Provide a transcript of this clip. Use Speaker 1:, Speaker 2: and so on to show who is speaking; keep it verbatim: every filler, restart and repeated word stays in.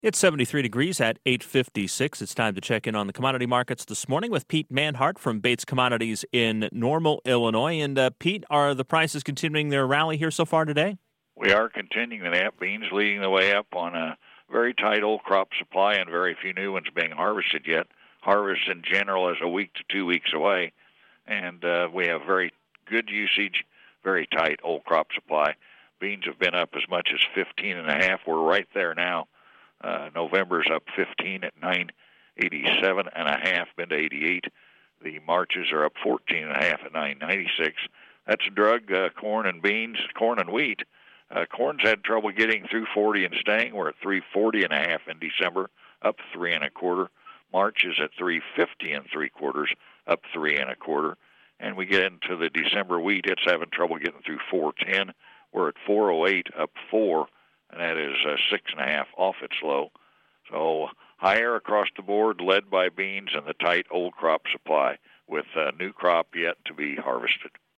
Speaker 1: It's seventy-three degrees at eight fifty-six. It's time to check in on the commodity markets this morning with Pete Manhart from Bates Commodities in Normal, Illinois. And uh, Pete, are the prices continuing their rally here so far today?
Speaker 2: We are continuing that. Beans leading the way up on a very tight old crop supply and very few new ones being harvested yet. Harvest in general is a week to two weeks away, and uh, we have very good usage, very tight old crop supply. Beans have been up as much as fifteen and a half. We're right there now. Uh, November's up fifteen at nine eighty-seven and a half, been to eighty-eight. The Marches are up fourteen and a half at nine ninety-six. That's drug uh, corn and beans, corn and wheat. Uh, corn's had trouble getting through forty and staying. We're at three forty and a half in December, up three and a quarter. March is at three fifty and three quarters, up three and a quarter. And we get into the December wheat, it's having trouble getting through four ten. We're at four oh eight, up four. And that is uh, six and a half off its low. So higher across the board, led by beans and the tight old crop supply, with uh, new crop yet to be harvested.